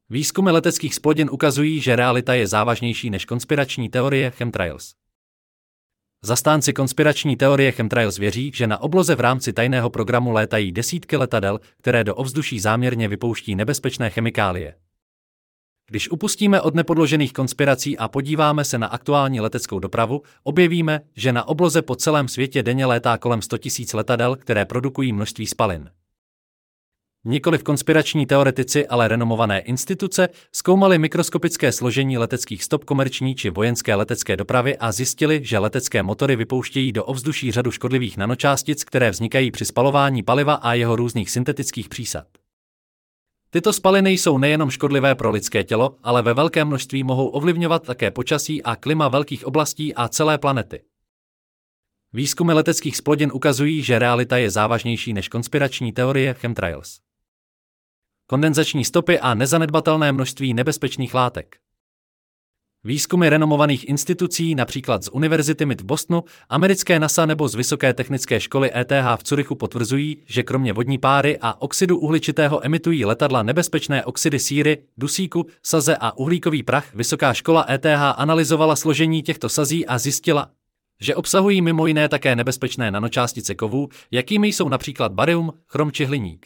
Výzkumy leteckých zplodin ukazují, že realita je závažnější než konspirační teorie chemtrails. Zastánci konspirační teorie chemtrails věří, že na obloze v rámci tajného programu létají desítky letadel, které do ovzduší záměrně vypouští nebezpečné chemikálie. Když upustíme od nepodložených konspirací a podíváme se na aktuální leteckou dopravu, objevíme, že na obloze po celém světě denně létá kolem 100 000 letadel, které produkují množství spalin. Nikoliv konspirační teoretici, ale renomované instituce zkoumali mikroskopické složení leteckých stop komerční či vojenské letecké dopravy a zjistili, že letecké motory vypouštějí do ovzduší řadu škodlivých nanočástic, které vznikají při spalování paliva a jeho různých syntetických přísad. Tyto spaliny jsou nejenom škodlivé pro lidské tělo, ale ve velkém množství mohou ovlivňovat také počasí a klima velkých oblastí a celé planety. Výzkumy leteckých zplodin ukazují, že realita je závažnější než konspirační teorie chemtrails. Kondenzační stopy a nezanedbatelné množství nebezpečných látek. Výzkumy renomovaných institucí, například z Univerzity MIT v Bostonu, americké NASA nebo z Vysoké technické školy ETH v Curychu potvrzují, že kromě vodní páry a oxidu uhličitého emitují letadla nebezpečné oxidy síry, dusíku, saze a uhlíkový prach. Vysoká škola ETH analyzovala složení těchto sazí a zjistila, že obsahují mimo jiné také nebezpečné nanočástice kovů, jakými jsou například barium, chrom či hliník.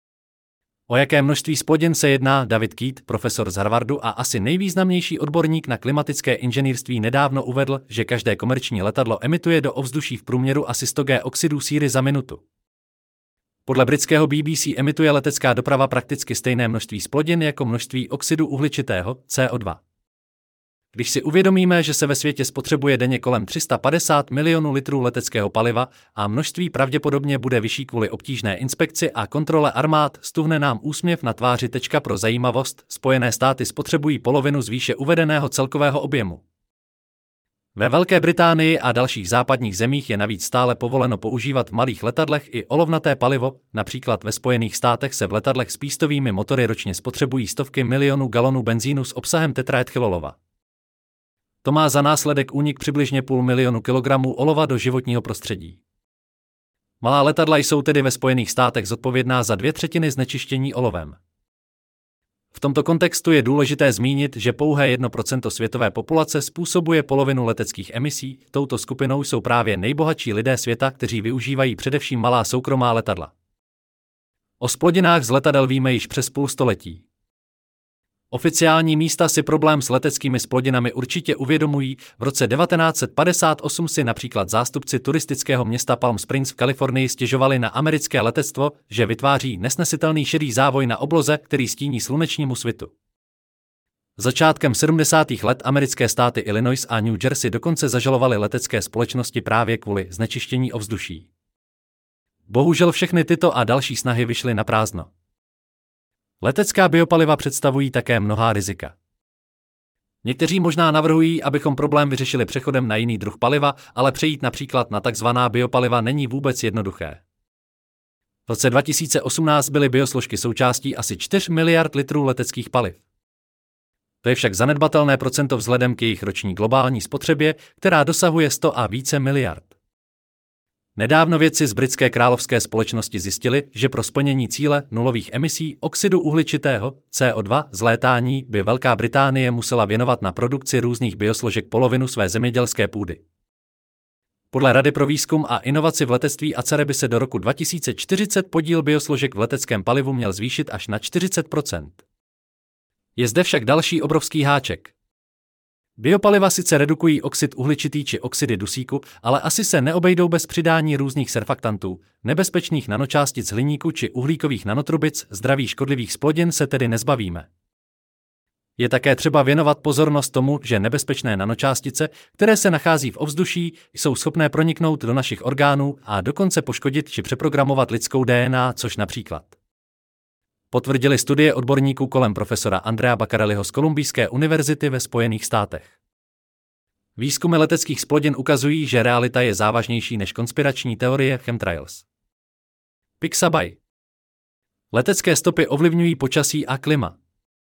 O jaké množství zplodin se jedná, David Keat, profesor z Harvardu a asi nejvýznamnější odborník na klimatické inženýrství, nedávno uvedl, že každé komerční letadlo emituje do ovzduší v průměru asi 100 g oxidů síry za minutu. Podle britského BBC emituje letecká doprava prakticky stejné množství zplodin jako množství oxidu uhličitého, CO2. Když si uvědomíme, že se ve světě spotřebuje denně kolem 350 milionů litrů leteckého paliva a množství pravděpodobně bude vyšší kvůli obtížné inspekci a kontrole armád, stuhne nám úsměv na tváři. Pro zajímavost, Spojené státy spotřebují polovinu z výše uvedeného celkového objemu. Ve Velké Británii a dalších západních zemích je navíc stále povoleno používat v malých letadlech i olovnaté palivo, například ve Spojených státech se v letadlech s pístovými motory ročně spotřebují stovky milionů galonů benzínu s obsahem tetraethylolova. To má za následek únik přibližně 500 000 kilogramů olova do životního prostředí. Malá letadla jsou tedy ve Spojených státech zodpovědná za 2/3 znečištění olovem. V tomto kontextu je důležité zmínit, že pouhé 1% světové populace způsobuje polovinu leteckých emisí. Touto skupinou jsou právě nejbohatší lidé světa, kteří využívají především malá soukromá letadla. O zplodinách z letadel víme již přes půl století. Oficiální místa si problém s leteckými zplodinami určitě uvědomují. V roce 1958 si například zástupci turistického města Palm Springs v Kalifornii stěžovali na americké letectvo, že vytváří nesnesitelný šedý závoj na obloze, který stíní slunečnímu svitu. Začátkem 70. let americké státy Illinois a New Jersey dokonce zažalovaly letecké společnosti právě kvůli znečištění ovzduší. Bohužel všechny tyto a další snahy vyšly na prázdno. Letecká biopaliva představují také mnohá rizika. Někteří možná navrhují, abychom problém vyřešili přechodem na jiný druh paliva, ale přejít například na takzvaná biopaliva není vůbec jednoduché. V roce 2018 byly biosložky součástí asi 4 miliard litrů leteckých paliv. To je však zanedbatelné procento vzhledem k jejich roční globální spotřebě, která dosahuje 100 a více miliard. Nedávno vědci z britské královské společnosti zjistili, že pro splnění cíle nulových emisí oxidu uhličitého CO2 z létání by Velká Británie musela věnovat na produkci různých biosložek polovinu své zemědělské půdy. Podle Rady pro výzkum a inovaci v letectví ACER by se do roku 2040 podíl biosložek v leteckém palivu měl zvýšit až na 40%. Je zde však další obrovský háček. Biopaliva sice redukují oxid uhličitý či oxidy dusíku, ale asi se neobejdou bez přidání různých surfaktantů, nebezpečných nanočástic hliníku či uhlíkových nanotrubic. Zdravých škodlivých zplodin se tedy nezbavíme. Je také třeba věnovat pozornost tomu, že nebezpečné nanočástice, které se nachází v ovzduší, jsou schopné proniknout do našich orgánů a dokonce poškodit či přeprogramovat lidskou DNA, což například potvrdili studie odborníků kolem profesora Andrea Baccarelliho z Kolumbijské univerzity ve Spojených státech. Výzkumy leteckých zplodin ukazují, že realita je závažnější než konspirační teorie chemtrails. Pixabay. Letecké stopy ovlivňují počasí a klima.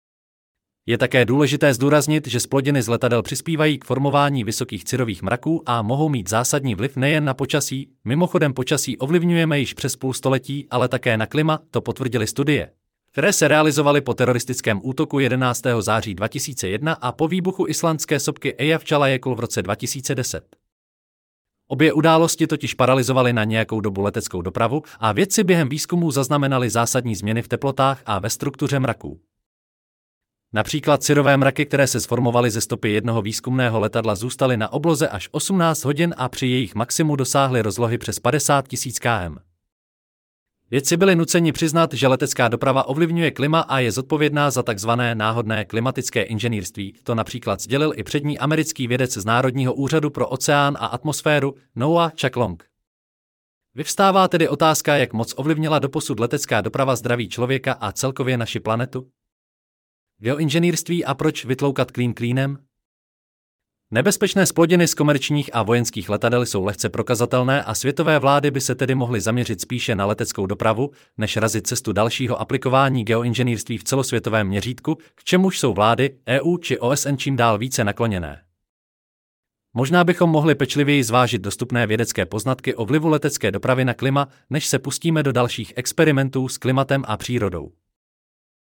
Je také důležité zdůraznit, že zplodiny z letadel přispívají k formování vysokých cirových mraků a mohou mít zásadní vliv nejen na počasí. Mimochodem počasí ovlivňujeme již přes půl století, ale také na klima, to potvrdily studie. které se realizovaly po teroristickém útoku 11. září 2001 a po výbuchu islandské sopky Eyjafjallajökull v roce 2010. Obě události totiž paralyzovaly na nějakou dobu leteckou dopravu a vědci během výzkumů zaznamenali zásadní změny v teplotách a ve struktuře mraků. Například syrové mraky, které se sformovaly ze stopy jednoho výzkumného letadla, zůstaly na obloze až 18 hodin a při jejich maximu dosáhly rozlohy přes 50 000 km. Vědci byli nuceni přiznat, že letecká doprava ovlivňuje klima a je zodpovědná za takzvané náhodné klimatické inženýrství. To například sdělil i přední americký vědec z Národního úřadu pro oceán a atmosféru Noah Chacklong. Vyvstává tedy otázka, jak moc ovlivnila doposud letecká doprava zdraví člověka a celkově naši planetu? Geoinženýrství a proč vytloukat klín klínem? Nebezpečné zplodiny z komerčních a vojenských letadel jsou lehce prokazatelné a světové vlády by se tedy mohly zaměřit spíše na leteckou dopravu, než razit cestu dalšího aplikování geoinženýrství v celosvětovém měřítku, k čemuž jsou vlády, EU či OSN čím dál více nakloněné. Možná bychom mohli pečlivěji zvážit dostupné vědecké poznatky o vlivu letecké dopravy na klima, než se pustíme do dalších experimentů s klimatem a přírodou.